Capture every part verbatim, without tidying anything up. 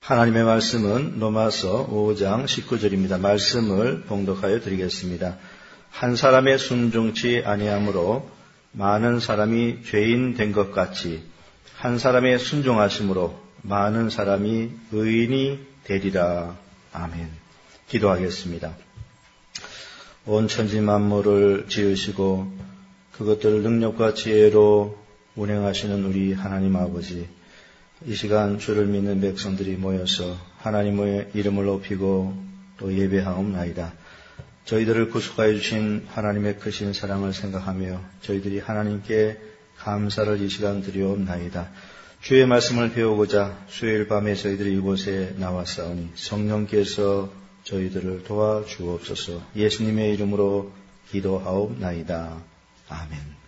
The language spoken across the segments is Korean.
하나님의 말씀은 로마서 오 장 십구 절입니다. 말씀을 봉독하여 드리겠습니다. 한 사람의 순종치 아니함으로 많은 사람이 죄인 된 것 같이 한 사람의 순종하심으로 많은 사람이 의인이 되리라. 아멘. 기도하겠습니다. 온 천지 만물을 지으시고 그것들을 능력과 지혜로 운행하시는 우리 하나님 아버지, 이 시간 주를 믿는 백성들이 모여서 하나님의 이름을 높이고 또 예배하옵나이다. 저희들을 구속하여 주신 하나님의 크신 사랑을 생각하며 저희들이 하나님께 감사를 이 시간 드리옵나이다. 주의 말씀을 배우고자 수요일 밤에 저희들이 이곳에 나왔사오니 성령께서 저희들을 도와주옵소서. 예수님의 이름으로 기도하옵나이다. 아멘.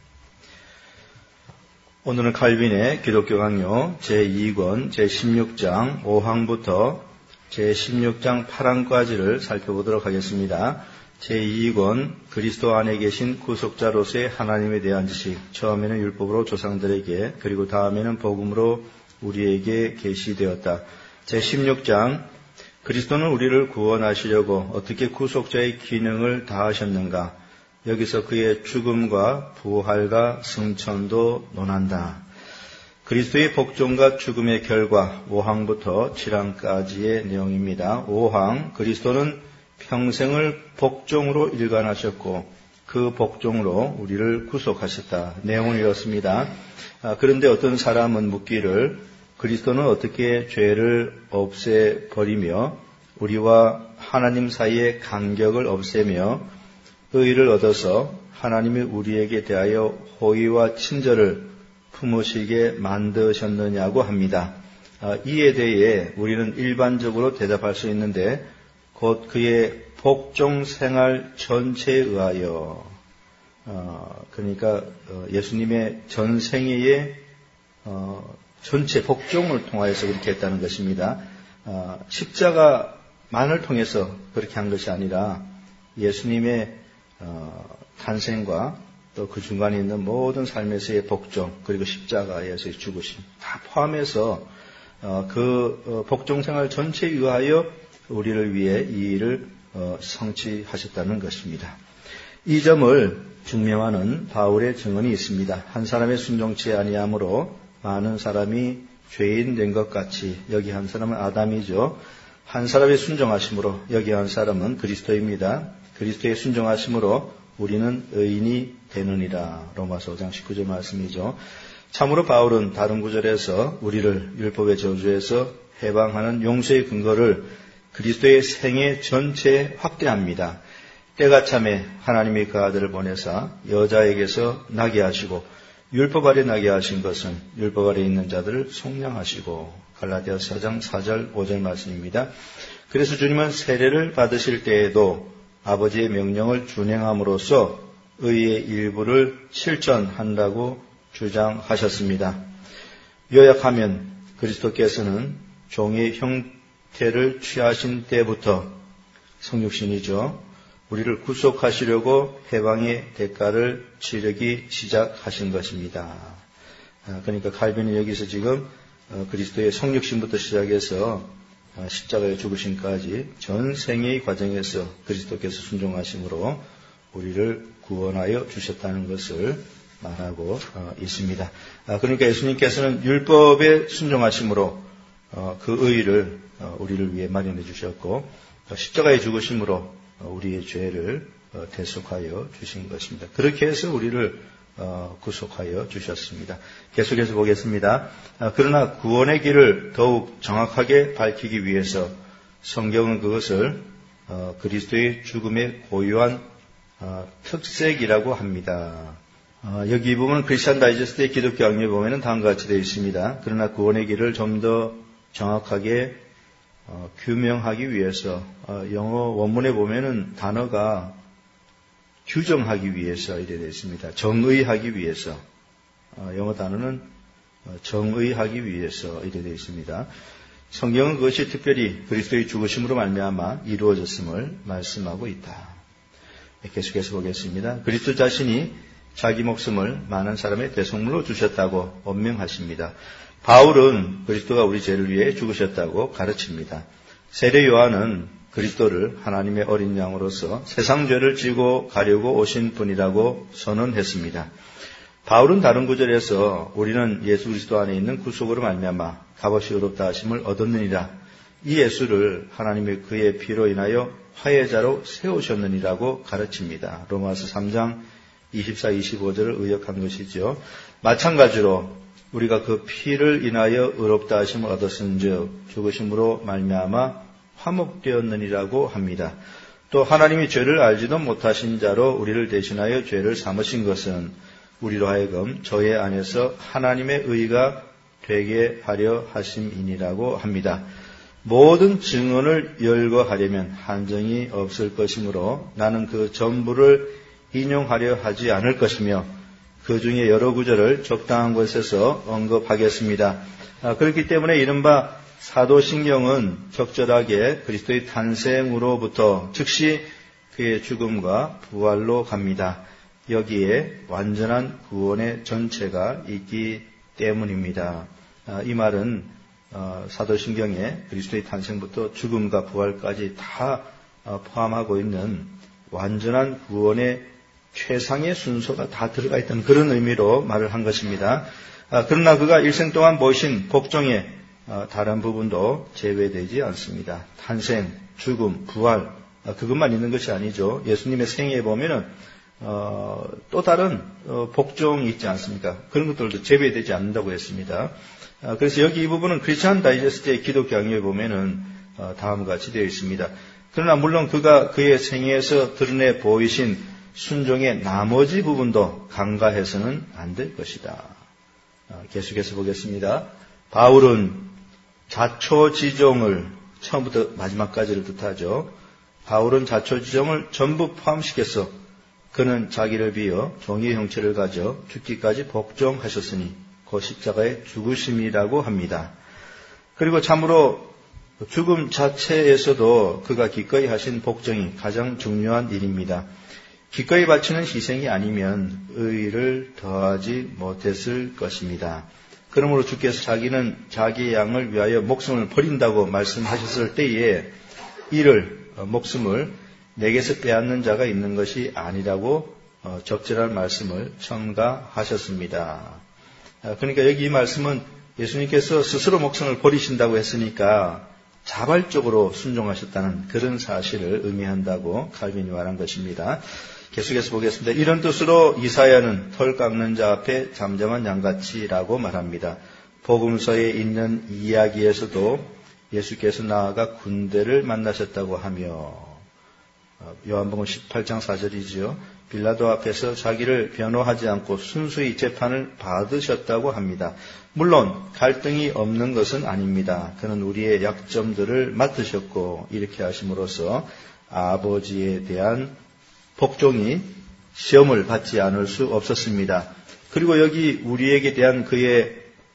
오늘은 칼빈의 기독교 강요 제이 권 제십육 장 오 항부터 제십육 장 팔 항까지를 살펴보도록 하겠습니다. 제이 권 그리스도 안에 계신 구속자로서의 하나님에 대한 지식, 처음에는 율법으로 조상들에게, 그리고 다음에는 복음으로 우리에게 계시되었다. 제십육 장 그리스도는 우리를 구원하시려고 어떻게 구속자의 기능을 다하셨는가, 여기서 그의 죽음과 부활과 승천도 논한다. 그리스도의 복종과 죽음의 결과 오 항부터 칠 항까지의 내용입니다. 오 항 그리스도는 평생을 복종으로 일관하셨고 그 복종으로 우리를 구속하셨다. 내용은 이렇습니다. 아, 그런데 어떤 사람은 묻기를, 그리스도는 어떻게 죄를 없애버리며 우리와 하나님 사이의 간격을 없애며 의를 얻어서 하나님이 우리에게 대하여 호의와 친절을 품으시게 만드셨느냐고 합니다. 아, 이에 대해 우리는 일반적으로 대답할 수 있는데, 곧 그의 복종 생활 전체에 의하여, 어, 그러니까 예수님의 전 생애의 어, 전체 복종을 통하여서 그렇게 했다는 것입니다. 어, 십자가만을 통해서 그렇게 한 것이 아니라 예수님의 어, 탄생과 또 그 중간에 있는 모든 삶에서의 복종, 그리고 십자가에서의 죽으심 다 포함해서 어, 그 어, 복종 생활 전체에 의하여 우리를 위해 이 일을 어, 성취하셨다는 것입니다. 이 점을 증명하는 바울의 증언이 있습니다. 한 사람의 순종치 아니함으로 많은 사람이 죄인 된 것 같이, 여기 한 사람은 아담이죠. 한 사람의 순종하심으로, 여기 한 사람은 그리스도입니다. 그리스도의 순종하심으로 우리는 의인이 되느니라. 로마서 오 장 십구 절 말씀이죠. 참으로 바울은 다른 구절에서 우리를 율법의 저주에서 해방하는 용서의 근거를 그리스도의 생애 전체에 확대합니다. 때가 참에 하나님이 그 아들을 보내사 여자에게서 나게 하시고 율법 아래 나게 하신 것은 율법 아래 있는 자들을 속량하시고. 갈라디아서 사 장 사 절 오 절 말씀입니다. 그래서 주님은 세례를 받으실 때에도 아버지의 명령을 준행함으로써 의의 일부를 실천한다고 주장하셨습니다. 요약하면 그리스도께서는 종의 형태를 취하신 때부터, 성육신이죠, 우리를 구속하시려고 해방의 대가를 치르기 시작하신 것입니다. 그러니까 칼빈이 여기서 지금 그리스도의 성육신부터 시작해서 십자가에 죽으심까지 전 생애의 과정에서 그리스도께서 순종하심으로 우리를 구원하여 주셨다는 것을 말하고 있습니다. 그러니까 예수님께서는 율법에 순종하심으로 그 의의를 우리를 위해 마련해 주셨고, 십자가에 죽으심으로 우리의 죄를 대속하여 주신 것입니다. 그렇게 해서 우리를 구속하여 주셨습니다. 계속해서 보겠습니다. 그러나 구원의 길을 더욱 정확하게 밝히기 위해서 성경은 그것을 그리스도의 죽음의 고유한 특색이라고 합니다. 여기 이 부분 크리스천 다이제스트의 기독교 강요에 보면 다음과 같이 되어 있습니다. 그러나 구원의 길을 좀 더 정확하게 어, 규명하기 위해서, 어, 영어 원문에 보면은 단어가 규정하기 위해서 이래 되어 있습니다. 정의하기 위해서. 어, 영어 단어는 어, 정의하기 위해서 이래 되어 있습니다. 성경은 그것이 특별히 그리스도의 죽으심으로 말미암아 이루어졌음을 말씀하고 있다. 계속해서 보겠습니다. 그리스도 자신이 자기 목숨을 많은 사람의 대속물로 주셨다고 언명하십니다. 바울은 그리스도가 우리 죄를 위해 죽으셨다고 가르칩니다. 세례 요한은 그리스도를 하나님의 어린 양으로서 세상 죄를 지고 가려고 오신 분이라고 선언했습니다. 바울은 다른 구절에서 우리는 예수 그리스도 안에 있는 구속으로 말미암아 값없이 의롭다 하심을 얻었느니라. 이 예수를 하나님의 그의 피로 인하여 화해자로 세우셨느니라고 가르칩니다. 로마서 삼 장 이십사, 이십오 절을 의역한 것이죠. 마찬가지로 우리가 그 피를 인하여 의롭다 하심을 얻었은즉 죽으심으로 말미암아 화목되었느니라고 합니다. 또 하나님이 죄를 알지도 못하신 자로 우리를 대신하여 죄를 삼으신 것은 우리로 하여금 저의 안에서 하나님의 의가 되게 하려 하심이니라고 합니다. 모든 증언을 열거하려면 한정이 없을 것이므로 나는 그 전부를 인용하려 하지 않을 것이며 그 중에 여러 구절을 적당한 곳에서 언급하겠습니다. 아, 그렇기 때문에 이른바 사도신경은 적절하게 그리스도의 탄생으로부터 즉시 그의 죽음과 부활로 갑니다. 여기에 완전한 구원의 전체가 있기 때문입니다. 아, 이 말은 어, 사도신경에 그리스도의 탄생부터 죽음과 부활까지 다 어, 포함하고 있는 완전한 구원의 최상의 순서가 다 들어가 있다는 그런 의미로 말을 한 것입니다. 아, 그러나 그가 일생 동안 모신 복종의 어, 다른 부분도 제외되지 않습니다. 탄생, 죽음, 부활, 아, 그것만 있는 것이 아니죠. 예수님의 생애에 보면은 어, 또 다른 어, 복종이 있지 않습니까? 그런 것들도 제외되지 않는다고 했습니다. 아, 그래서 여기 이 부분은 크리스천 다이제스트의 기독교 강요에 보면은 어, 다음과 같이 되어 있습니다. 그러나 물론 그가 그의 생애에서 드러내 보이신 순종의 나머지 부분도 간과해서는 안 될 것이다. 아, 계속해서 보겠습니다. 바울은 자초지종을 처음부터 마지막까지를 뜻하죠. 바울은 자초지종을 전부 포함시켜서 그는 자기를 비어 종의 형체를 가져 죽기까지 복종하셨으니 그 십자가의 죽으심이라고 합니다. 그리고 참으로 죽음 자체에서도 그가 기꺼이 하신 복종이 가장 중요한 일입니다. 기꺼이 바치는 희생이 아니면 의를 더하지 못했을 것입니다. 그러므로 주께서 자기는 자기의 양을 위하여 목숨을 버린다고 말씀하셨을 때에 이를 목숨을 내게서 빼앗는 자가 있는 것이 아니라고 적절한 말씀을 첨가하셨습니다. 그러니까 여기 이 말씀은 예수님께서 스스로 목숨을 버리신다고 했으니까 자발적으로 순종하셨다는 그런 사실을 의미한다고 칼빈이 말한 것입니다. 계속해서 보겠습니다. 이런 뜻으로 이사야는 털 깎는 자 앞에 잠잠한 양같이라고 말합니다. 복음서에 있는 이야기에서도 예수께서 나아가 군대를 만나셨다고 하며 요한복음 십팔 장 사 절이지요. 빌라도 앞에서 자기를 변호하지 않고 순수히 재판을 받으셨다고 합니다. 물론 갈등이 없는 것은 아닙니다. 그는 우리의 약점들을 맡으셨고 이렇게 하심으로써 아버지에 대한 복종이 시험을 받지 않을 수 없었습니다. 그리고 여기 우리에게 대한 그의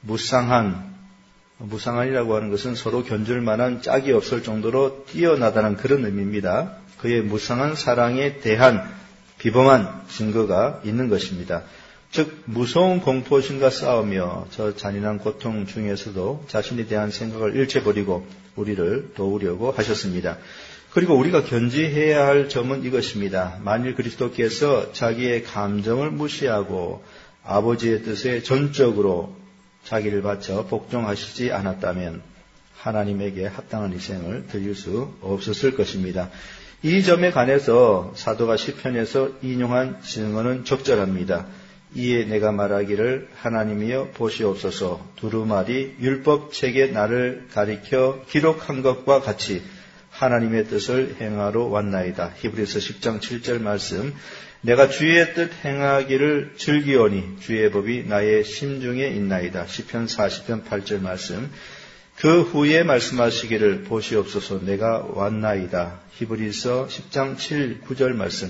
무상한, 무상한이라고 하는 것은 서로 견줄 만한 짝이 없을 정도로 뛰어나다는 그런 의미입니다. 그의 무상한 사랑에 대한 비범한 증거가 있는 것입니다. 즉 무서운 공포심과 싸우며 저 잔인한 고통 중에서도 자신에 대한 생각을 잃어버리고 우리를 도우려고 하셨습니다. 그리고 우리가 견지해야 할 점은 이것입니다. 만일 그리스도께서 자기의 감정을 무시하고 아버지의 뜻에 전적으로 자기를 바쳐 복종하시지 않았다면 하나님에게 합당한 희생을 드릴 수 없었을 것입니다. 이 점에 관해서 사도가 시편에서 인용한 증언은 적절합니다. 이에 내가 말하기를 하나님이여 보시옵소서 두루마리 율법책에 나를 가리켜 기록한 것과 같이 하나님의 뜻을 행하러 왔나이다. 히브리서 십 장 칠 절 말씀. 내가 주의 뜻 행하기를 즐기오니 주의 법이 나의 심중에 있나이다. 시편 사십 편 팔 절 말씀. 그 후에 말씀하시기를 보시옵소서 내가 왔나이다. 히브리서 십 장 칠, 구 절 말씀.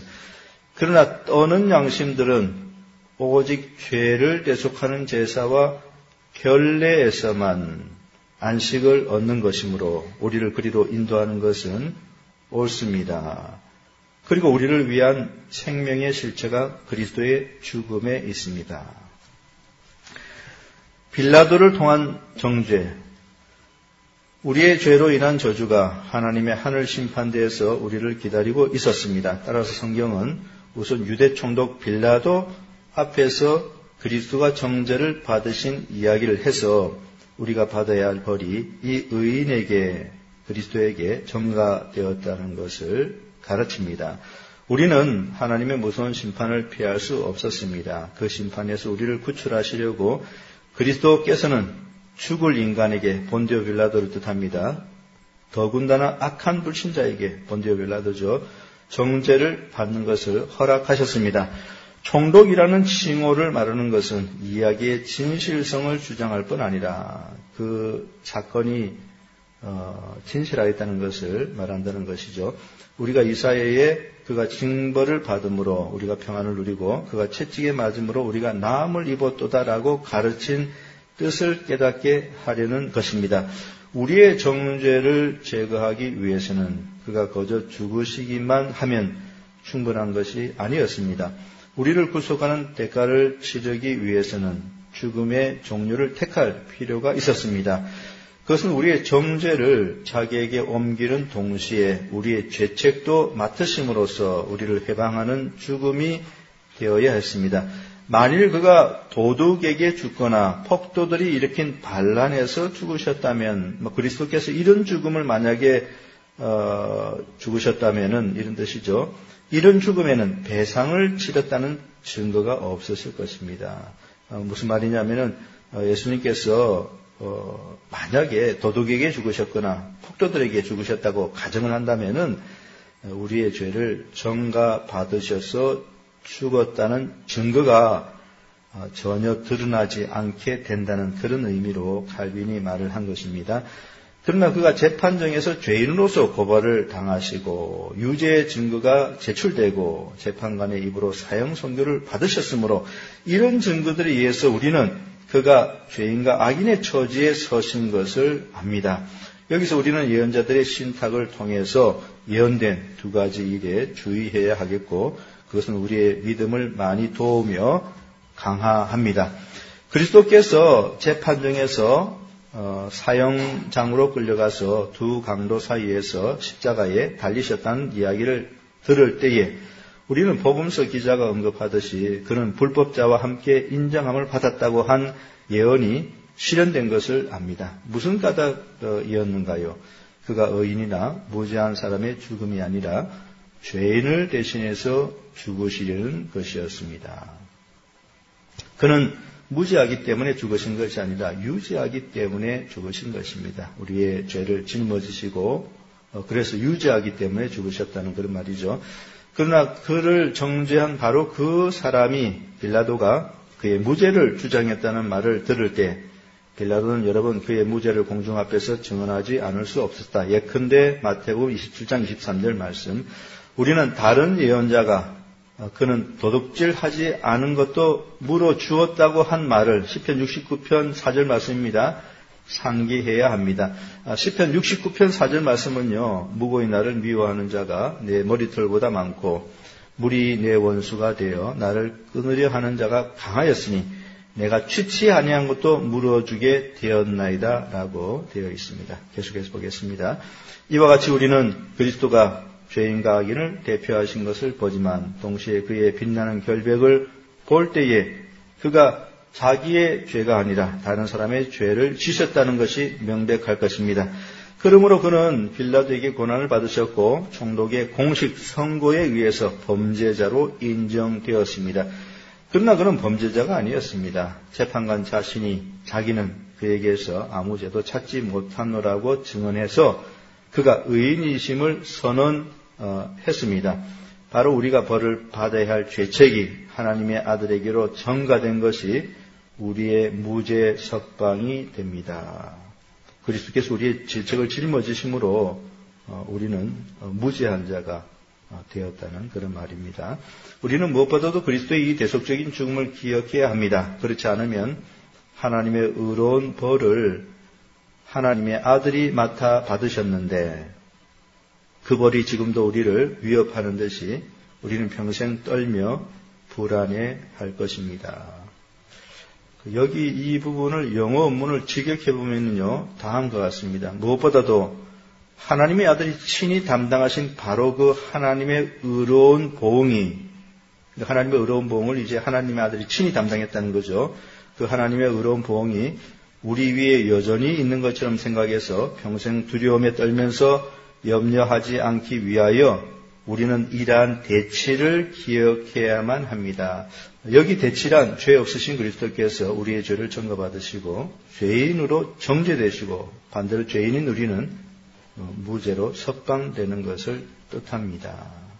그러나 떠는 양심들은 오직 죄를 대속하는 제사와 결례에서만 안식을 얻는 것이므로 우리를 그리로 인도하는 것은 옳습니다. 그리고 우리를 위한 생명의 실체가 그리스도의 죽음에 있습니다. 빌라도를 통한 정죄, 우리의 죄로 인한 저주가 하나님의 하늘 심판대에서 우리를 기다리고 있었습니다. 따라서 성경은 우선 유대 총독 빌라도 앞에서 그리스도가 정죄를 받으신 이야기를 해서 우리가 받아야 할 벌이 이 의인에게, 그리스도에게 전가되었다는 것을 가르칩니다. 우리는 하나님의 무서운 심판을 피할 수 없었습니다. 그 심판에서 우리를 구출하시려고 그리스도께서는 죽을 인간에게, 본디오 빌라도를 뜻합니다. 더군다나 악한 불신자에게, 본디오 빌라도죠, 정죄를 받는 것을 허락하셨습니다. 총독이라는 칭호를 말하는 것은 이야기의 진실성을 주장할 뿐 아니라 그 사건이 어, 진실하였다는 것을 말한다는 것이죠. 우리가 이사야에 그가 징벌을 받음으로 우리가 평안을 누리고 그가 채찍에 맞음으로 우리가 나음을 입었도다라고 가르친 뜻을 깨닫게 하려는 것입니다. 우리의 정죄를 제거하기 위해서는 그가 거저 죽으시기만 하면 충분한 것이 아니었습니다. 우리를 구속하는 대가를 치르기 위해서는 죽음의 종류를 택할 필요가 있었습니다. 그것은 우리의 정죄를 자기에게 옮기는 동시에 우리의 죄책도 맡으심으로써 우리를 해방하는 죽음이 되어야 했습니다. 만일 그가 도둑에게 죽거나 폭도들이 일으킨 반란에서 죽으셨다면, 뭐 그리스도께서 이런 죽음을 만약에 어, 죽으셨다면은 이런 뜻이죠. 이런 죽음에는 배상을 치렀다는 증거가 없었을 것입니다. 어, 무슨 말이냐면은 어, 예수님께서 어, 만약에 도둑에게 죽으셨거나 폭도들에게 죽으셨다고 가정을 한다면은 우리의 죄를 전가 받으셔서 죽었다는 증거가 전혀 드러나지 않게 된다는 그런 의미로 칼빈이 말을 한 것입니다. 그러나 그가 재판정에서 죄인으로서 고발을 당하시고 유죄의 증거가 제출되고 재판관의 입으로 사형 선고를 받으셨으므로 이런 증거들에 의해서 우리는 그가 죄인과 악인의 처지에 서신 것을 압니다. 여기서 우리는 예언자들의 신탁을 통해서 예언된 두 가지 일에 주의해야 하겠고 그것은 우리의 믿음을 많이 도우며 강화합니다. 그리스도께서 재판정에서 어, 사형장으로 끌려가서 두 강도 사이에서 십자가에 달리셨다는 이야기를 들을 때에 우리는 복음서 기자가 언급하듯이 그는 불법자와 함께 인정함을 받았다고 한 예언이 실현된 것을 압니다. 무슨 까닭이었는가요? 그가 의인이나 무죄한 사람의 죽음이 아니라 죄인을 대신해서 죽으시려는 것이었습니다. 그는 무죄하기 때문에 죽으신 것이 아니라 유죄하기 때문에 죽으신 것입니다. 우리의 죄를 짊어지시고 그래서 유죄하기 때문에 죽으셨다는 그런 말이죠. 그러나 그를 정죄한 바로 그 사람이 빌라도가 그의 무죄를 주장했다는 말을 들을 때 빌라도는 여러분 그의 무죄를 공중 앞에서 증언하지 않을 수 없었다. 예컨대 마태복음 이십칠 장 이십삼 절 말씀, 우리는 다른 예언자가 그는 도둑질하지 않은 것도 물어주었다고 한 말을 시편 육십구 편 사 절 말씀입니다. 상기해야 합니다. 시편 육십구 편 사 절 말씀은요, 무고의 나를 미워하는 자가 내 머리털보다 많고 물이 내 원수가 되어 나를 끊으려 하는 자가 강하였으니 내가 취치 아니한 것도 물어주게 되었나이다 라고 되어 있습니다. 계속해서 보겠습니다. 이와 같이 우리는 그리스도가 죄인과 악인을 대표하신 것을 보지만 동시에 그의 빛나는 결백을 볼 때에 그가 자기의 죄가 아니라 다른 사람의 죄를 지셨다는 것이 명백할 것입니다. 그러므로 그는 빌라도에게 고난을 받으셨고 총독의 공식 선고에 의해서 범죄자로 인정되었습니다. 그러나 그는 범죄자가 아니었습니다. 재판관 자신이 자기는 그에게서 아무 죄도 찾지 못하노라고 증언해서 그가 의인이심을 선언했습니다. 바로 우리가 벌을 받아야 할 죄책이 하나님의 아들에게로 전가된 것이 우리의 무죄 석방이 됩니다. 그리스도께서 우리의 죄책을 짊어지심으로 우리는 무죄한 자가 되었다는 그런 말입니다. 우리는 무엇보다도 그리스도의 이 대속적인 죽음을 기억해야 합니다. 그렇지 않으면 하나님의 의로운 벌을 하나님의 아들이 맡아 받으셨는데 그 벌이 지금도 우리를 위협하는 듯이 우리는 평생 떨며 불안해할 것입니다. 여기 이 부분을 영어 원문을 직역해 보면요, 다음과 같습니다. 무엇보다도 하나님의 아들이 친히 담당하신 바로 그 하나님의 의로운 보응이, 하나님의 의로운 보응을 이제 하나님의 아들이 친히 담당했다는 거죠. 그 하나님의 의로운 보응이 우리 위에 여전히 있는 것처럼 생각해서 평생 두려움에 떨면서 염려하지 않기 위하여 우리는 이러한 대치를 기억해야만 합니다. 여기 대치란 죄 없으신 그리스도께서 우리의 죄를 전가받으시고 죄인으로 정죄되시고 반대로 죄인인 우리는 무죄로 석방되는 것을 뜻합니다.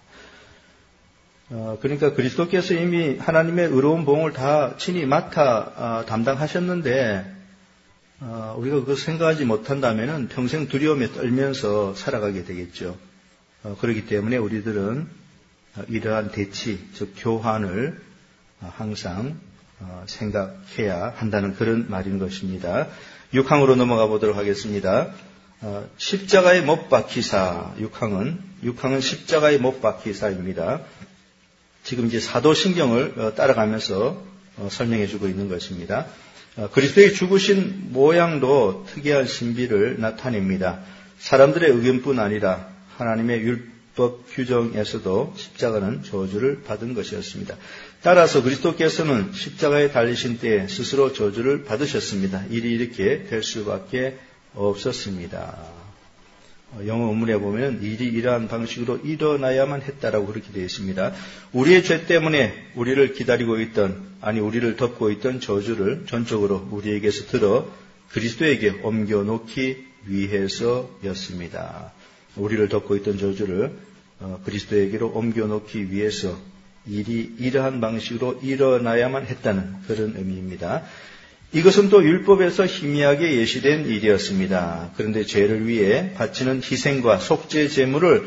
그러니까 그리스도께서 이미 하나님의 의로운 보응을 다 친히 맡아 담당하셨는데 우리가 그걸 생각하지 못한다면 평생 두려움에 떨면서 살아가게 되겠죠. 그렇기 때문에 우리들은 이러한 대치, 즉 교환을 항상 생각해야 한다는 그런 말인 것입니다. 육 항으로 넘어가 보도록 하겠습니다. 십자가에 못 박히사, 육 항은, 육 항은 십자가에 못 박히사입니다. 지금 이제 사도신경을 따라가면서 설명해 주고 있는 것입니다. 그리스도의 죽으신 모양도 특이한 신비를 나타냅니다. 사람들의 의견뿐 아니라 하나님의 율법 규정에서도 십자가는 저주를 받은 것이었습니다. 따라서 그리스도께서는 십자가에 달리신 때에 스스로 저주를 받으셨습니다. 일이 이렇게 될 수밖에 없었습니다. 영어 원문에 보면 일이 이러한 방식으로 일어나야만 했다라고 그렇게 되어 있습니다. 우리의 죄 때문에 우리를 기다리고 있던, 아니 우리를 덮고 있던 저주를 전적으로 우리에게서 들어 그리스도에게 옮겨놓기 위해서였습니다. 우리를 덮고 있던 저주를 그리스도에게로 옮겨놓기 위해서 일이 이러한 방식으로 일어나야만 했다는 그런 의미입니다. 이것은 또 율법에서 희미하게 예시된 일이었습니다. 그런데 죄를 위해 바치는 희생과 속죄 제물을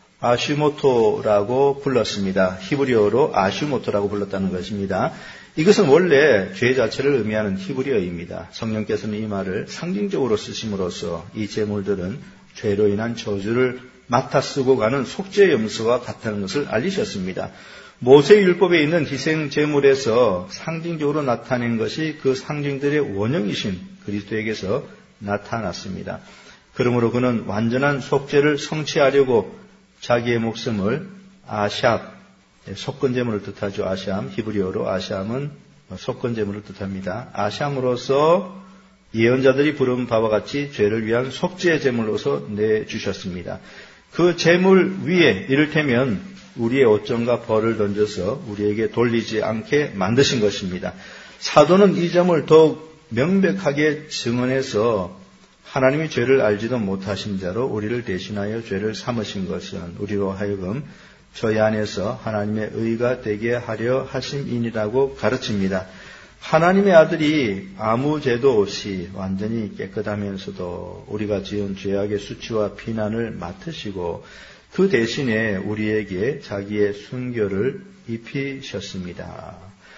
아슈모토라고 불렀습니다. 히브리어로 아슈모토라고 불렀다는 것입니다. 이것은 원래 죄 자체를 의미하는 히브리어입니다. 성령께서는 이 말을 상징적으로 쓰심으로써 이 제물들은 죄로 인한 저주를 맡아 쓰고 가는 속죄 염소와 같다는 것을 알리셨습니다. 모세율법에 있는 희생 제물에서 상징적으로 나타낸 것이 그 상징들의 원형이신 그리스도에게서 나타났습니다. 그러므로 그는 완전한 속죄를 성취하려고 자기의 목숨을 아샵, 속건제물을 뜻하죠. 아샴, 히브리어로 아샴은 속건제물을 뜻합니다. 아샴으로서 예언자들이 부른 바와 같이 죄를 위한 속죄 제물로서 내주셨습니다. 그 제물 위에 이를테면 우리의 오점과 벌을 던져서 우리에게 돌리지 않게 만드신 것입니다. 사도는 이 점을 더욱 명백하게 증언해서 하나님이 죄를 알지도 못하신 자로 우리를 대신하여 죄를 삼으신 것은 우리로 하여금 저희 안에서 하나님의 의가 되게 하려 하심이니라고 가르칩니다. 하나님의 아들이 아무 죄도 없이 완전히 깨끗하면서도 우리가 지은 죄악의 수치와 비난을 맡으시고 그 대신에 우리에게 자기의 순교를 입히셨습니다.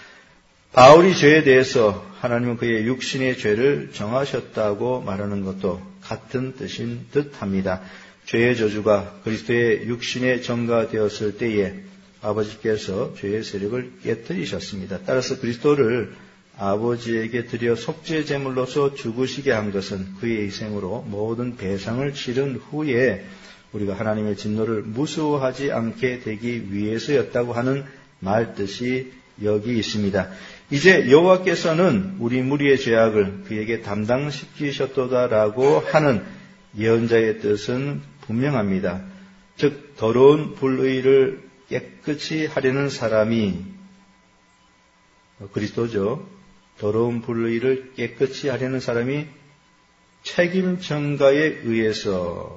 바울이 죄에 대해서 하나님은 그의 육신의 죄를 정하셨다고 말하는 것도 같은 뜻인 듯합니다. 죄의 저주가 그리스도의 육신에 전가되었을 때에 아버지께서 죄의 세력을 깨뜨리셨습니다. 따라서 그리스도를 아버지에게 드려 속죄 제물로서 죽으시게 한 것은 그의 희생으로 모든 배상을 치른 후에 우리가 하나님의 진노를 무서워하지 않게 되기 위해서였다고 하는 말뜻이 여기 있습니다. 이제 여호와께서는 우리 무리의 죄악을 그에게 담당시키셨도다라고 하는 예언자의 뜻은 분명합니다. 즉 더러운 불의를 깨끗이 하려는 사람이 그리스도죠. 더러운 불의를 깨끗이 하려는 사람이 책임 전가에 의해서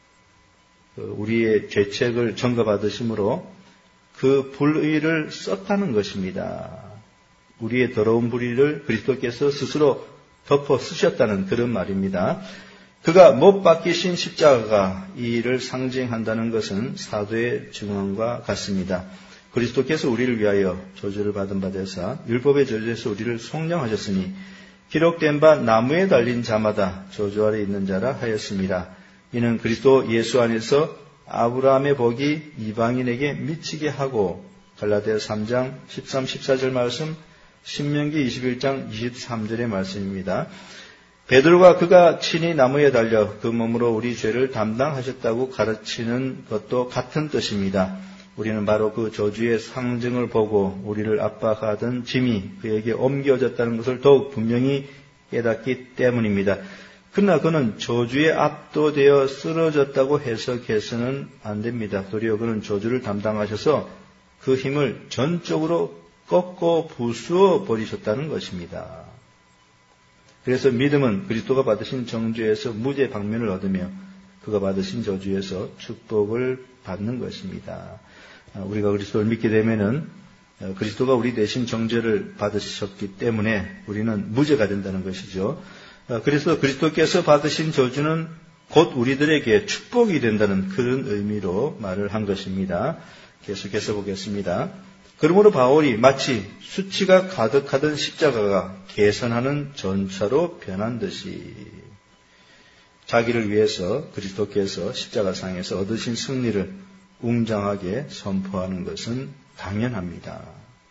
우리의 죄책을 전가받으심으로 그 불의를 썼다는 것입니다. 우리의 더러운 불의를 그리스도께서 스스로 덮어 쓰셨다는 그런 말입니다. 그가 못 박히신 십자가가 이 일을 상징한다는 것은 사도의 증언과 같습니다. 그리스도께서 우리를 위하여 저주를 받은 바 되사 율법의 저주에서 우리를 속량하셨으니 기록된 바 나무에 달린 자마다 저주 아래 있는 자라 하였습니다. 이는 그리스도 예수 안에서 아브라함의 복이 이방인에게 미치게 하고 갈라디아 삼 장 십삼, 십사 절 말씀 신명기 이십일 장 이십삼 절의 말씀입니다. 베드로가 그가 친히 나무에 달려 그 몸으로 우리 죄를 담당하셨다고 가르치는 것도 같은 뜻입니다. 우리는 바로 그 저주의 상징을 보고 우리를 압박하던 짐이 그에게 옮겨졌다는 것을 더욱 분명히 깨닫기 때문입니다. 그러나 그는 저주에 압도되어 쓰러졌다고 해석해서는 안 됩니다. 도리어 그는 저주를 담당하셔서 그 힘을 전적으로 꺾어 부수어 버리셨다는 것입니다. 그래서 믿음은 그리스도가 받으신 정죄에서 무죄 방면을 얻으며 그가 받으신 저주에서 축복을 받는 것입니다. 우리가 그리스도를 믿게 되면은 그리스도가 우리 대신 정죄를 받으셨기 때문에 우리는 무죄가 된다는 것이죠. 그래서 그리스도께서 받으신 저주는 곧 우리들에게 축복이 된다는 그런 의미로 말을 한 것입니다. 계속해서 보겠습니다. 그러므로 바울이 마치 수치가 가득하던 십자가가 개선하는 전차로 변한 듯이 자기를 위해서 그리스도께서 십자가상에서 얻으신 승리를 웅장하게 선포하는 것은 당연합니다.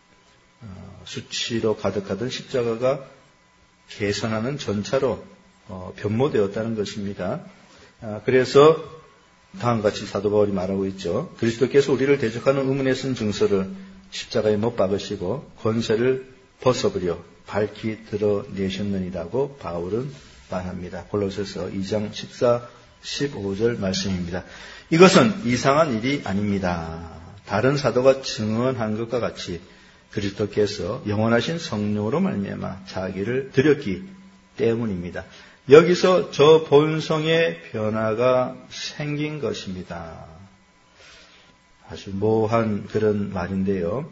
수치로 가득하던 십자가가 개선하는 전차로 변모되었다는 것입니다. 그래서 다음같이 사도 바울이 말하고 있죠. 그리스도께서 우리를 대적하는 의문에 쓴 증서를 십자가에 못 박으시고 권세를 벗어버려 밝히 드러내셨느니라고 바울은 말합니다. 골로새서 이 장 십사, 십오 절 말씀입니다. 이것은 이상한 일이 아닙니다. 다른 사도가 증언한 것과 같이 그리스도께서 영원하신 성령으로 말미암아 자기를 드렸기 때문입니다. 여기서 저 본성의 변화가 생긴 것입니다. 아주 모호한 그런 말인데요.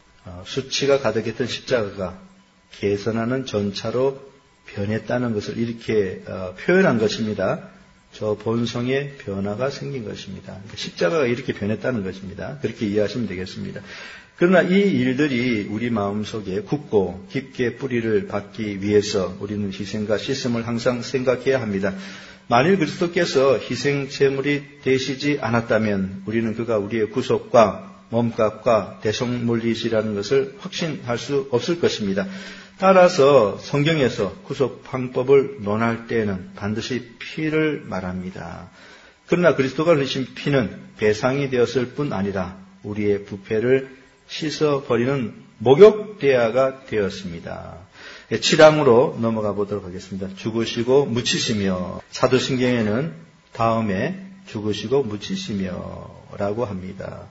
수치가 가득했던 십자가가 개선하는 전차로 변했다는 것을 이렇게 표현한 것입니다. 저 본성의 변화가 생긴 것입니다. 십자가가 이렇게 변했다는 것입니다. 그렇게 이해하시면 되겠습니다. 그러나 이 일들이 우리 마음속에 굳고 깊게 뿌리를 받기 위해서 우리는 희생과 씻음을 항상 생각해야 합니다. 만일 그리스도께서 희생 제물이 되시지 않았다면 우리는 그가 우리의 구속과 몸값과 대속물이시라는 것을 확신할 수 없을 것입니다. 따라서 성경에서 구속 방법을 논할 때에는 반드시 피를 말합니다. 그러나 그리스도가 흘리신 피는 배상이 되었을 뿐 아니라 우리의 부패를 씻어버리는 목욕대야가 되었습니다. 칠 항으로 넘어가 보도록 하겠습니다. 죽으시고 묻히시며, 사도신경에는 다음에 죽으시고 묻히시며 라고 합니다.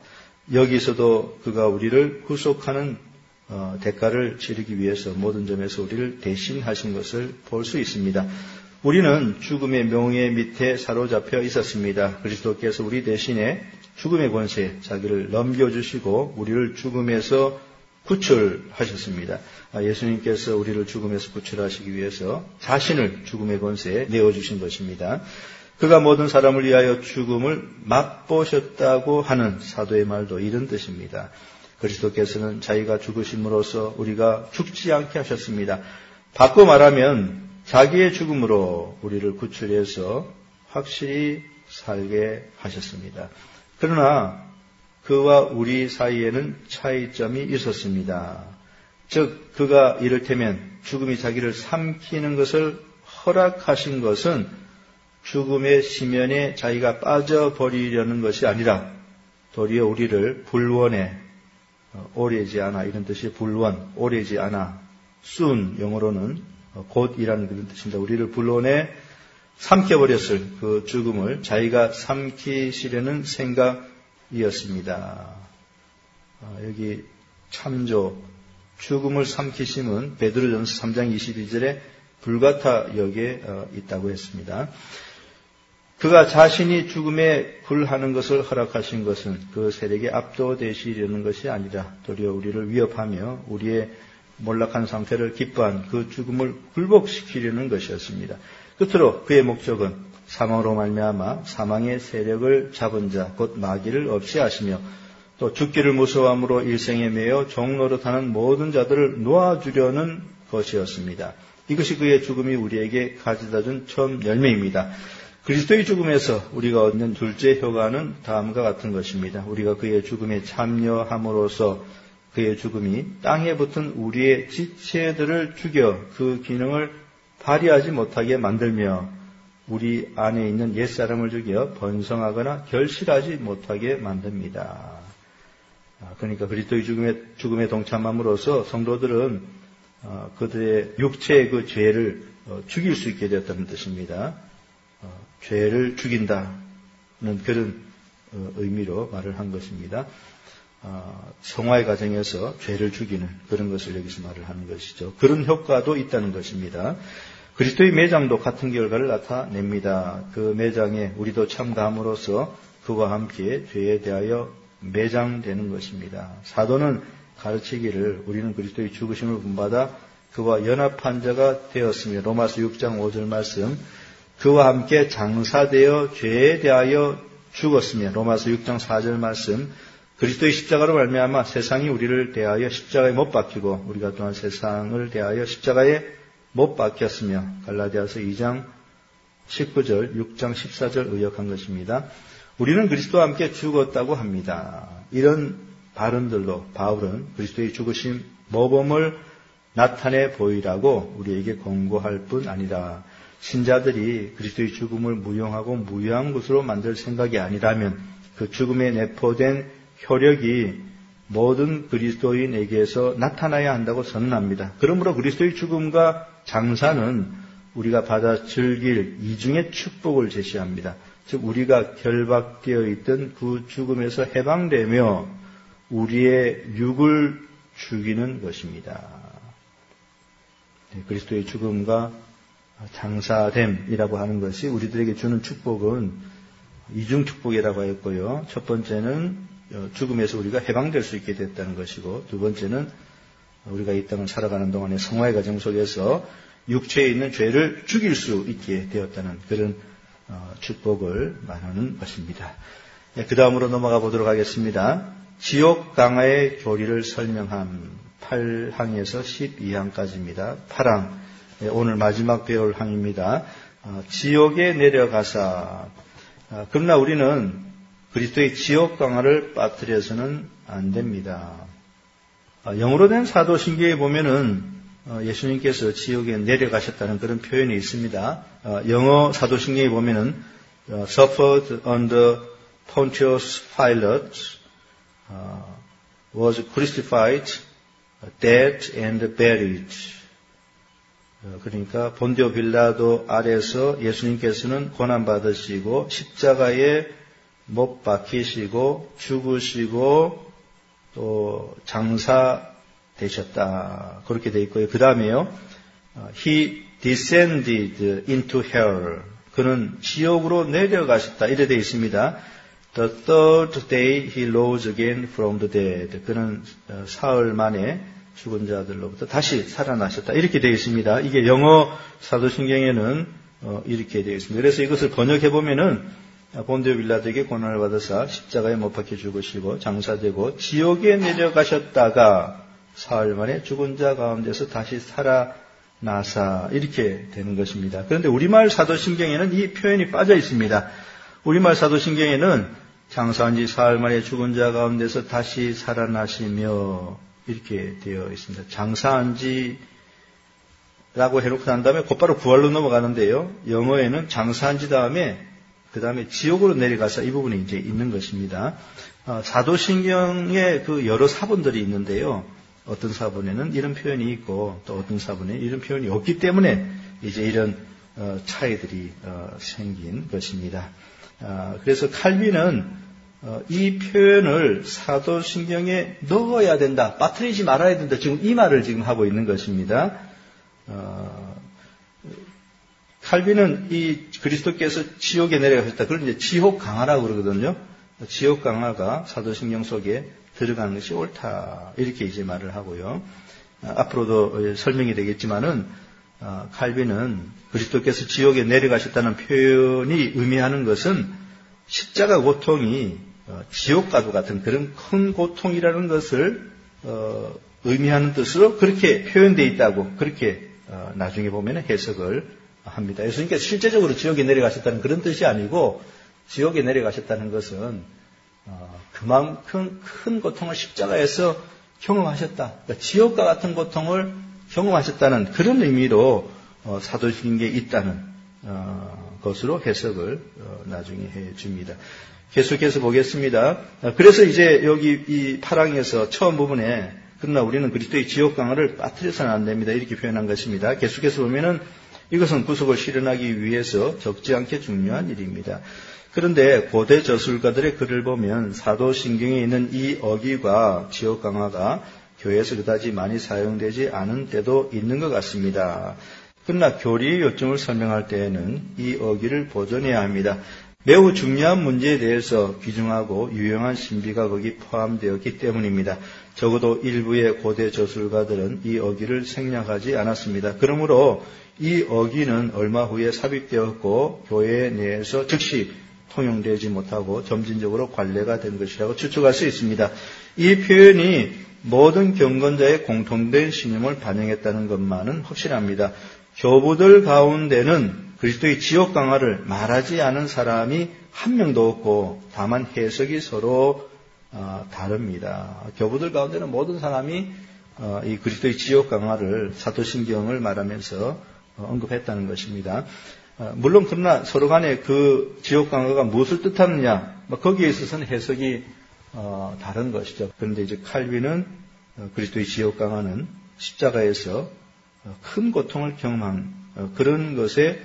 여기서도 그가 우리를 구속하는 어, 대가를 치르기 위해서 모든 점에서 우리를 대신하신 것을 볼 수 있습니다. 우리는 죽음의 명예 밑에 사로잡혀 있었습니다. 그리스도께서 우리 대신에 죽음의 권세에 자기를 넘겨주시고 우리를 죽음에서 구출하셨습니다. 예수님께서 우리를 죽음에서 구출하시기 위해서 자신을 죽음의 권세에 내어주신 것입니다. 그가 모든 사람을 위하여 죽음을 맛보셨다고 하는 사도의 말도 이런 뜻입니다. 그리스도께서는 자기가 죽으심으로써 우리가 죽지 않게 하셨습니다. 바꿔 말하면 자기의 죽음으로 우리를 구출해서 확실히 살게 하셨습니다. 그러나 그와 우리 사이에는 차이점이 있었습니다. 즉 그가 이를테면 죽음이 자기를 삼키는 것을 허락하신 것은 죽음의 심연에 자기가 빠져버리려는 것이 아니라 도리어 우리를 불원에 오래지 않아, 이런 뜻이 불원, 오래지 않아, soon 영어로는 곧이라는 그런 뜻입니다. 우리를 불원에 삼켜버렸을 그 죽음을 자기가 삼키시려는 생각이었습니다. 여기 참조, 죽음을 삼키심은 베드로전서 삼 장 이십이 절에 불가타 역에 있다고 했습니다. 그가 자신이 죽음에 굴하는 것을 허락하신 것은 그 세력에 압도되시려는 것이 아니라 도리어 우리를 위협하며 우리의 몰락한 상태를 기뻐한 그 죽음을 굴복시키려는 것이었습니다. 끝으로 그의 목적은 사망으로 말미암아 사망의 세력을 잡은 자, 곧 마귀를 없이 하시며 또 죽기를 무서워함으로 일생에 매여 종노릇하는 모든 자들을 놓아주려는 것이었습니다. 이것이 그의 죽음이 우리에게 가져다준 처음 열매입니다. 그리스도의 죽음에서 우리가 얻는 둘째 효과는 다음과 같은 것입니다. 우리가 그의 죽음에 참여함으로써 그의 죽음이 땅에 붙은 우리의 지체들을 죽여 그 기능을 발휘하지 못하게 만들며 우리 안에 있는 옛사람을 죽여 번성하거나 결실하지 못하게 만듭니다. 그러니까 그리스도의 죽음에, 죽음에 동참함으로써 성도들은 그들의 육체의 그 죄를 죽일 수 있게 되었다는 뜻입니다. 죄를 죽인다는 그런 의미로 말을 한 것입니다. 성화의 과정에서 죄를 죽이는 그런 것을 여기서 말을 하는 것이죠. 그런 효과도 있다는 것입니다. 그리스도의 매장도 같은 결과를 나타냅니다. 그 매장에 우리도 참가함으로써 그와 함께 죄에 대하여 매장되는 것입니다. 사도는 가르치기를 우리는 그리스도의 죽으심을 본받아 그와 연합한 자가 되었으며 로마서 육 장 오 절 말씀 그와 함께 장사되어 죄에 대하여 죽었으며 로마서 육 장 사 절 말씀 그리스도의 십자가로 말미암아 세상이 우리를 대하여 십자가에 못 박히고 우리가 또한 세상을 대하여 십자가에 못 박혔으며 갈라디아서 이 장 십구 절, 육 장 십사 절 의역한 것입니다. 우리는 그리스도와 함께 죽었다고 합니다. 이런 발언들로 바울은 그리스도의 죽으심 모범을 나타내 보이라고 우리에게 권고할 뿐 아니라 신자들이 그리스도의 죽음을 무용하고 무효한 것으로 만들 생각이 아니라면 그 죽음에 내포된 효력이 모든 그리스도인에게서 나타나야 한다고 선언합니다. 그러므로 그리스도의 죽음과 장사는 우리가 받아 즐길 이중의 축복을 제시합니다. 즉 우리가 결박되어 있던 그 죽음에서 해방되며 우리의 육을 죽이는 것입니다. 그리스도의 죽음과 장사됨이라고 하는 것이 우리들에게 주는 축복은 이중 축복이라고 하였고요. 첫 번째는 죽음에서 우리가 해방될 수 있게 됐다는 것이고 두 번째는 우리가 이 땅을 살아가는 동안에 성화의 과정 속에서 육체에 있는 죄를 죽일 수 있게 되었다는 그런 축복을 말하는 것입니다. 그 다음으로 넘어가 보도록 하겠습니다. 지옥 강화의 교리를 설명한 팔 항에서 십이 항까지입니다. 팔 항, 오늘 마지막 배울 항입니다. 지옥에 내려가사 그러나 우리는 그리스도의 지옥 강화를 빠뜨려서는 안 됩니다. 영어로 된 사도신경에 보면은 예수님께서 지옥에 내려가셨다는 그런 표현이 있습니다. 영어 사도신경에 보면은 suffered under Pontius Pilate, was crucified, dead and buried. 그러니까 본디오 빌라도 아래서 예수님께서는 고난받으시고 십자가에 못 박히시고 죽으시고 또 장사되셨다. 그렇게 되어 있고요. 그 다음에요. He descended into hell. 그는 지옥으로 내려가셨다. 이래 되어 있습니다. The third day he rose again from the dead. 그는 사흘 만에 죽은 자들로부터 다시 살아나셨다. 이렇게 되어 있습니다. 이게 영어 사도신경에는 이렇게 되어 있습니다. 그래서 이것을 번역해 보면은 본디오 빌라도에게 고난을 받으사 십자가에 못 박혀 죽으시고 장사되고 지옥에 내려가셨다가 사흘 만에 죽은 자 가운데서 다시 살아나사 이렇게 되는 것입니다. 그런데 우리말 사도신경에는 이 표현이 빠져 있습니다. 우리말 사도신경에는 장사한 지 사흘 만에 죽은 자 가운데서 다시 살아나시며 이렇게 되어 있습니다. 장사한 지라고 해놓고 난 다음에 곧바로 부활로 넘어가는데요. 영어에는 장사한 지 다음에 그 다음에 지옥으로 내려가서 이 부분이 이제 있는 것입니다. 사도신경에 그 여러 사본들이 있는데요. 어떤 사본에는 이런 표현이 있고 또 어떤 사본에 이런 표현이 없기 때문에 이제 이런 차이들이 생긴 것입니다. 그래서 칼빈은 이 표현을 사도신경에 넣어야 된다, 빠뜨리지 말아야 된다. 지금 이 말을 지금 하고 있는 것입니다. 칼빈은 이 그리스도께서 지옥에 내려가셨다. 그걸 이제 지옥 강화라고 그러거든요. 지옥 강화가 사도신경 속에 들어가는 것이 옳다. 이렇게 이제 말을 하고요. 앞으로도 설명이 되겠지만은 칼빈은 그리스도께서 지옥에 내려가셨다는 표현이 의미하는 것은 십자가 고통이 지옥과도 같은 그런 큰 고통이라는 것을 의미하는 뜻으로 그렇게 표현되어 있다고 그렇게 나중에 보면 해석을 합니다. 예수님께서 실제적으로 지옥에 내려가셨다는 그런 뜻이 아니고 지옥에 내려가셨다는 것은 그만큼 큰 고통을 십자가에서 경험하셨다. 그러니까 지옥과 같은 고통을 경험하셨다는 그런 의미로 어, 사도신경에 있다는 어, 것으로 해석을 어, 나중에 해줍니다. 계속해서 보겠습니다. 어, 그래서 이제 여기 이 파랑에서 처음 부분에 그러나 우리는 그리스도의 지옥 강화를 빠뜨려서는 안 됩니다. 이렇게 표현한 것입니다. 계속해서 보면은 이것은 구속을 실현하기 위해서 적지 않게 중요한 일입니다. 그런데 고대 저술가들의 글을 보면 사도신경에 있는 이 어기가 지옥 강화가 교회에서 그다지 많이 사용되지 않은 때도 있는 것 같습니다. 그러나 교리의 요점을 설명할 때에는 이 어기를 보존해야 합니다. 매우 중요한 문제에 대해서 귀중하고 유용한 신비가 거기 포함되었기 때문입니다. 적어도 일부의 고대 저술가들은 이 어기를 생략하지 않았습니다. 그러므로 이 어기는 얼마 후에 삽입되었고 교회 내에서 즉시 통용되지 못하고 점진적으로 관례가 된 것이라고 추측할 수 있습니다. 이 표현이 모든 경건자의 공통된 신념을 반영했다는 것만은 확실합니다. 교부들 가운데는 그리스도의 지옥 강화를 말하지 않은 사람이 한 명도 없고 다만 해석이 서로 어, 다릅니다. 교부들 가운데는 모든 사람이 어, 이 그리스도의 지옥 강화를 사도신경을 말하면서 어, 언급했다는 것입니다. 어, 물론 그러나 서로 간에 그 지옥 강화가 무엇을 뜻하느냐 뭐 거기에 있어서는 해석이 어, 다른 것이죠. 그런데 이제 칼빈은 어, 그리스도의 지옥 강화는 십자가에서 어, 큰 고통을 경험한 어, 그런 것의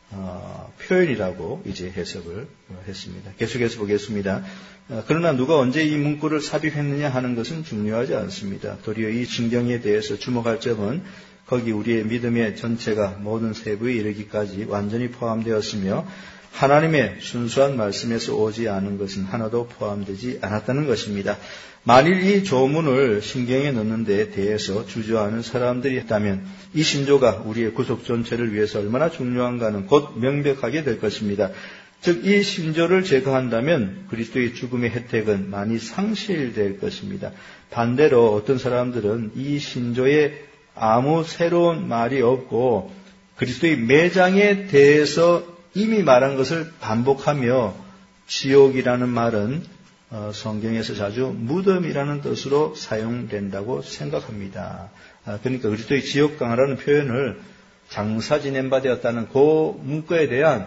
어, 표현이라고 이제 해석을 어, 했습니다. 계속해서 보겠습니다. 어, 그러나 누가 언제 이 문구를 삽입했느냐 하는 것은 중요하지 않습니다. 도리어 이 신경에 대해서 주목할 점은 거기 우리의 믿음의 전체가 모든 세부에 이르기까지 완전히 포함되었으며 하나님의 순수한 말씀에서 오지 않은 것은 하나도 포함되지 않았다는 것입니다. 만일 이 조문을 신경에 넣는 데 대해서 주저하는 사람들이 있다면 이 신조가 우리의 구속 전체를 위해서 얼마나 중요한가는 곧 명백하게 될 것입니다. 즉 이 신조를 제거한다면 그리스도의 죽음의 혜택은 많이 상실될 것입니다. 반대로 어떤 사람들은 이 신조에 아무 새로운 말이 없고 그리스도의 매장에 대해서 이미 말한 것을 반복하며 지옥이라는 말은 성경에서 자주 무덤이라는 뜻으로 사용된다고 생각합니다. 그러니까 그리스도의 지옥 강화라는 표현을 장사 지낸 바 되었다는 그 문구에 대한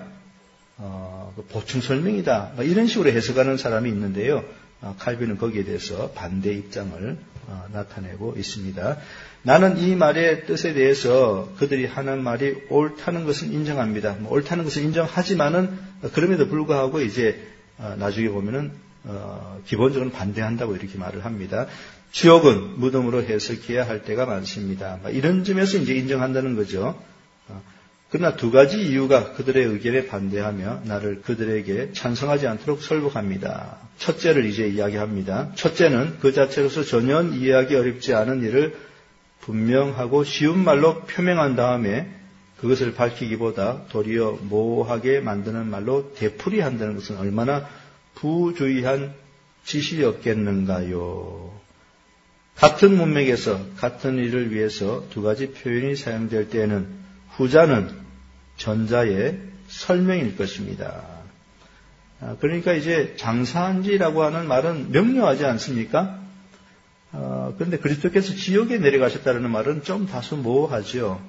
보충 설명이다. 이런 식으로 해석하는 사람이 있는데요. 칼빈은 거기에 대해서 반대 입장을 나타내고 있습니다. 나는 이 말의 뜻에 대해서 그들이 하는 말이 옳다는 것은 인정합니다. 뭐 옳다는 것은 인정하지만은 그럼에도 불구하고 이제 나중에 보면은 어, 기본적으로 반대한다고 이렇게 말을 합니다. 지옥은 무덤으로 해석해야 할 때가 많습니다. 이런 점에서 이제 인정한다는 거죠. 어, 그러나 두 가지 이유가 그들의 의견에 반대하며 나를 그들에게 찬성하지 않도록 설득합니다. 첫째를 이제 이야기합니다. 첫째는 그 자체로서 전혀 이해하기 어렵지 않은 일을 분명하고 쉬운 말로 표명한 다음에 그것을 밝히기보다 도리어 모호하게 만드는 말로 되풀이한다는 것은 얼마나 부주의한 지시였겠는가요? 같은 문맥에서 같은 일을 위해서 두 가지 표현이 사용될 때에는 후자는 전자의 설명일 것입니다. 그러니까 이제 장사한지라고 하는 말은 명료하지 않습니까? 어, 그런데 그리스도께서 지옥에 내려가셨다는 말은 좀 다소 모호하죠.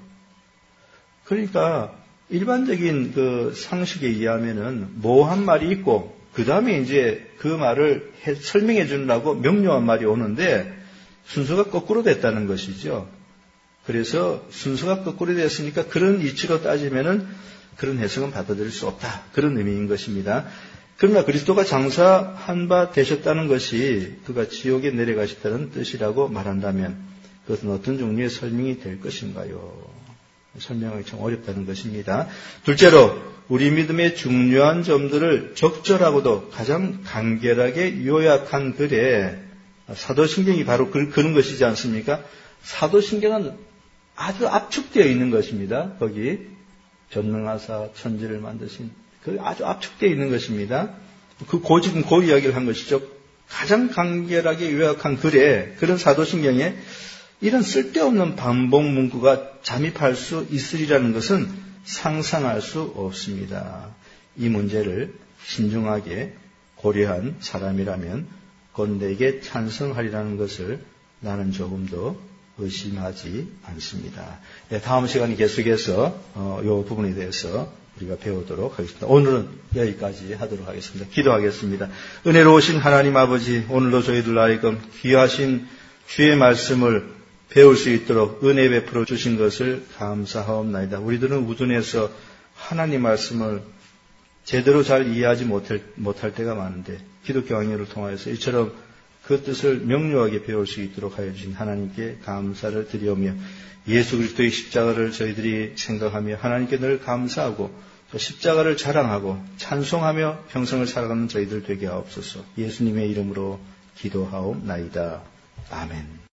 그러니까 일반적인 그 상식에 의하면은 모호한 말이 있고 그 다음에 이제 그 말을 해, 설명해 주려고 명료한 말이 오는데 순서가 거꾸로 됐다는 것이죠. 그래서 순서가 거꾸로 됐으니까 그런 이치로 따지면은 그런 해석은 받아들일 수 없다. 그런 의미인 것입니다. 그러나 그리스도가 장사한 바 되셨다는 것이 그가 지옥에 내려가셨다는 뜻이라고 말한다면 그것은 어떤 종류의 설명이 될 것인가요? 설명하기 참 어렵다는 것입니다. 둘째로 우리 믿음의 중요한 점들을 적절하고도 가장 간결하게 요약한 글에 사도신경이 바로 그런 것이지 않습니까? 사도신경은 아주 압축되어 있는 것입니다. 거기 전능하사 천지를 만드신 그 아주 압축되어 있는 것입니다. 그 고 지금 그 이야기를 한 것이죠. 가장 간결하게 요약한 글에 그런 사도신경에 이런 쓸데없는 반복 문구가 잠입할 수 있으리라는 것은 상상할 수 없습니다. 이 문제를 신중하게 고려한 사람이라면 곧 내게 찬성하리라는 것을 나는 조금도 의심하지 않습니다. 네, 다음 시간 계속해서 어, 이 부분에 대해서 우리가 배우도록 하겠습니다. 오늘은 여기까지 하도록 하겠습니다. 기도하겠습니다. 은혜로우신 하나님 아버지, 오늘도 저희들 하여금 귀하신 주의 말씀을 배울 수 있도록 은혜 베풀어 주신 것을 감사하옵나이다. 우리들은 우둔해서 하나님 말씀을 제대로 잘 이해하지 못할, 못할 때가 많은데 기독교 강의를 통하여서 이처럼 그 뜻을 명료하게 배울 수 있도록 하여 주신 하나님께 감사를 드리오며 예수 그리스도의 십자가를 저희들이 생각하며 하나님께 늘 감사하고 또 십자가를 자랑하고 찬송하며 평생을 살아가는 저희들 되게 하옵소서. 예수님의 이름으로 기도하옵나이다. 아멘.